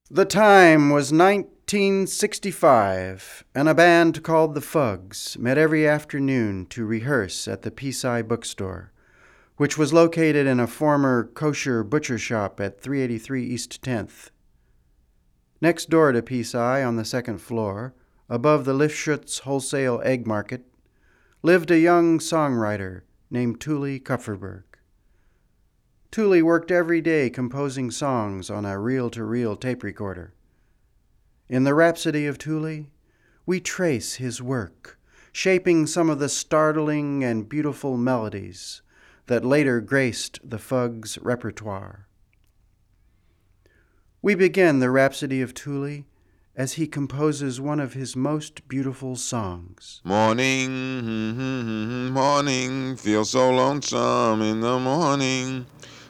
The time was 1965, and a band called the Fugs met every afternoon to rehearse at the Peace-Eye bookstore, which was located in a former kosher butcher shop at 383 East 10th. Next door to Peace-Eye, on the second floor, above the Lifschutz wholesale egg market, lived a young songwriter named Thule Kupferberg. Thule worked every day composing songs on a reel-to-reel tape recorder. In the Rhapsody of Thule, we trace his work, shaping some of the startling and beautiful melodies that later graced the Fugs' repertoire. We begin the Rhapsody of Thule as he composes one of his most beautiful songs. Morning, morning, feel so lonesome in the morning.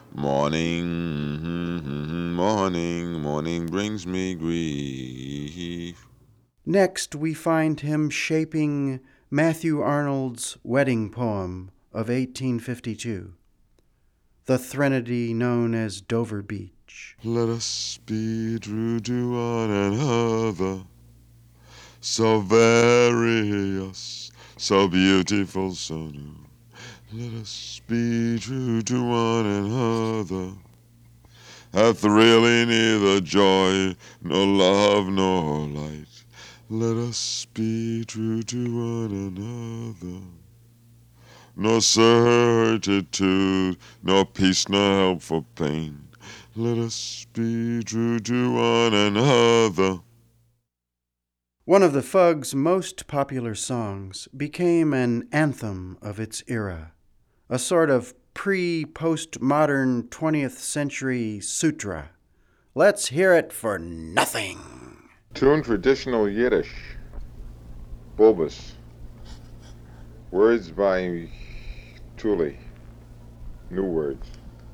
Morning, morning, morning brings me grief. Next, we find him shaping Matthew Arnold's wedding poem of 1852, the threnody known as Dover Beach. Let us be true to one another, so various, so beautiful, so new. Let us be true to one another, hath really neither joy, nor love, nor light. Let us be true to one another, nor certitude, nor peace, nor help for pain. Let us be true to one another. One of the Fugs' most popular songs became an anthem of its era, a sort of pre-postmodern 20th century sutra. Let's hear it for nothing. Tune traditional Yiddish. Bulbous. Words by Thule. New words.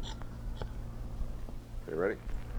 You ready?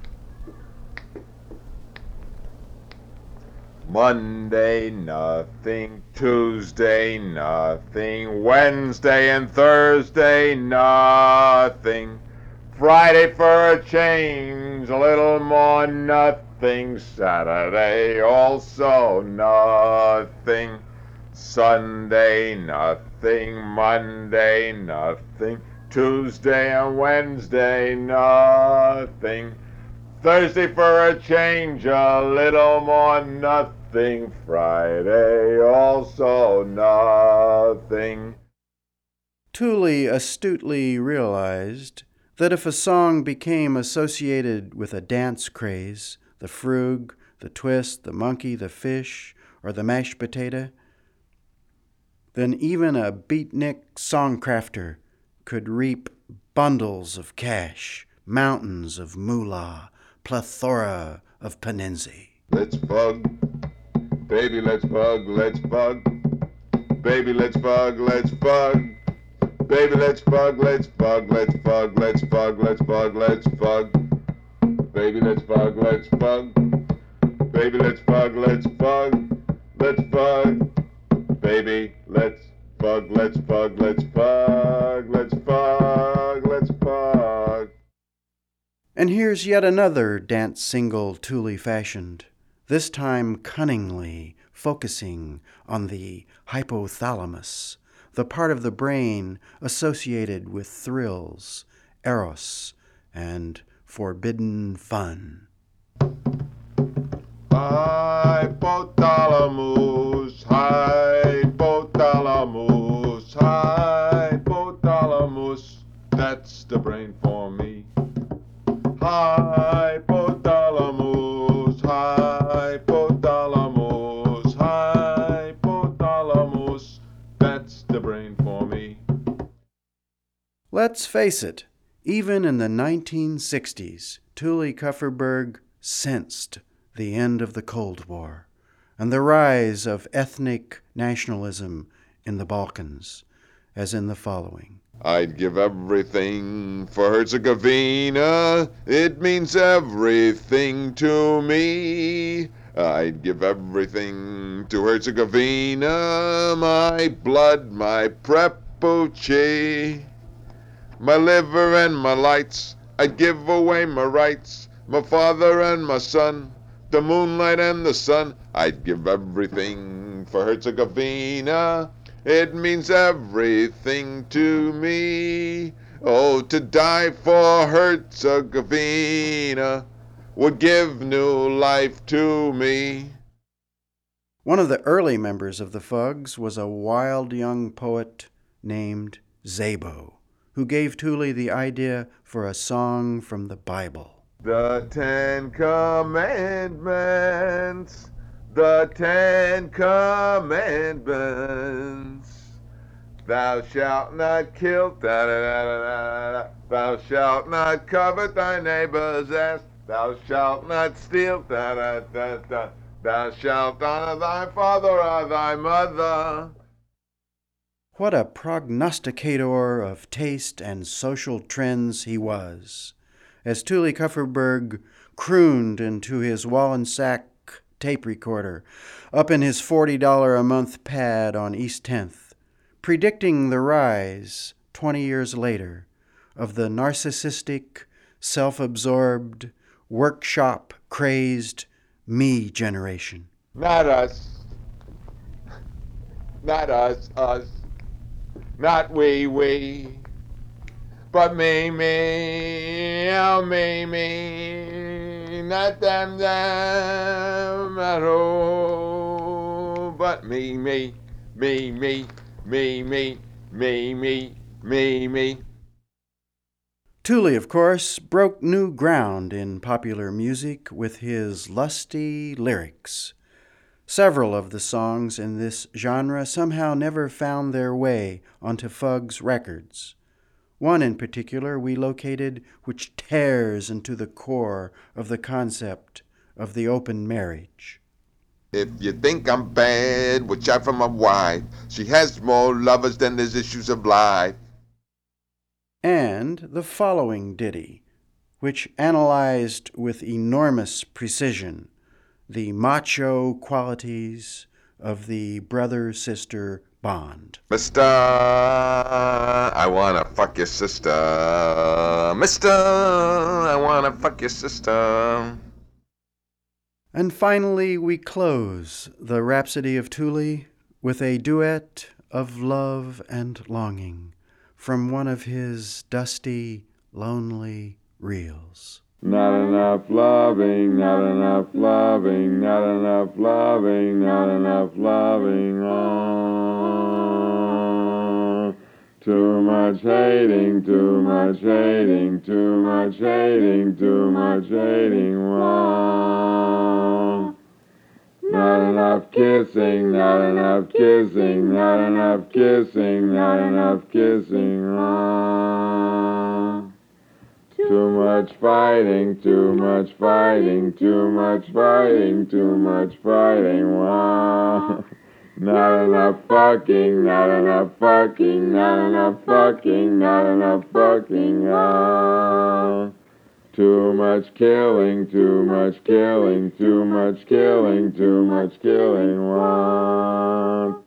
Monday, nothing. Tuesday, nothing. Wednesday and Thursday, nothing. Friday for a change, a little more nothing. Saturday also nothing. Sunday, nothing. Monday, nothing. Tuesday and Wednesday, nothing. Thursday for a change, a little more nothing. Friday also nothing. Thule astutely realized that if a song became associated with a dance craze, the frug, the twist, the monkey, the fish, or the mashed potato, then even a beatnik songcrafter could reap bundles of cash, mountains of moolah, plethora of penenzi. Let's bug, baby, let's bug, let's bug. Baby, let's bug, let's bug. Baby, let's bug, let's bug, let's bug, let's bug, let's bug, let's bug. Baby, let's bug, let's bug. Baby, let's bug, let's bug. Let's bug. Baby, let's bug, let's bug, let's bug, let's bug, let's bug. And here's yet another dance single Thule fashioned, this time cunningly focusing on the hypothalamus, the part of the brain associated with thrills, eros, and forbidden fun. Hypothalamus, hypothalamus, hypothalamus, that's the brain for me. Hypothalamus, hypothalamus, hypothalamus, that's the brain for me. Let's face it, even in the 1960s, Thule Kupferberg sensed the end of the Cold War and the rise of ethnic nationalism in the Balkans, as in the following. I'd give everything for Herzegovina. It means everything to me. I'd give everything to Herzegovina. My blood, my prepucci, my liver and my lights. I'd give away my rights. my father and my son, the moonlight and the sun. I'd give everything for Herzegovina. It means everything to me. Oh, to die for Herzegovina would give new life to me. One of the early members of the Fugs was a wild young poet named Szabo, who gave Thule the idea for a song from the Bible. The Ten Commandments, the Ten Commandments. Thou shalt not kill, da-da-da-da-da-da. Thou shalt not covet thy neighbor's ass. Thou shalt not steal, da-da-da-da. Thou shalt honor thy father or thy mother. What a prognosticator of taste and social trends he was, as Thule Kupferberg crooned into his Wallensack tape recorder up in his $40 a month pad on East 10th, predicting the rise, 20 years later, of the narcissistic, self-absorbed, workshop-crazed me generation. Not us. Not us, us. Not we. But me, oh me. Not them, at all. But me. Thule, of course, broke new ground in popular music with his lusty lyrics. Several of the songs in this genre somehow never found their way onto Fugs records. One in particular we located which tears into the core of the concept of the open marriage. If you think I'm bad, watch out for my wife. She has more lovers than there's issues of life. And the following ditty, which analyzed with enormous precision the macho qualities of the brother-sister bond. Mister, I wanna fuck your sister. Mister, I wanna fuck your sister. And finally, we close the Rhapsody of Thule with a duet of love and longing from one of his dusty, lonely reels. Not enough loving, not enough loving, not enough loving, not enough loving. Oh, too much hating, too much hating, too much hating, too much hating. Oh, not enough kissing, not enough kissing, not enough kissing, not enough kissing. Oh, too much fighting, too much fighting, too much fighting, too much fighting. Wow. Not enough fucking, not enough fucking, not enough fucking, not enough fucking. Ah. Too much killing, too much killing, too much killing, too much killing. Wow.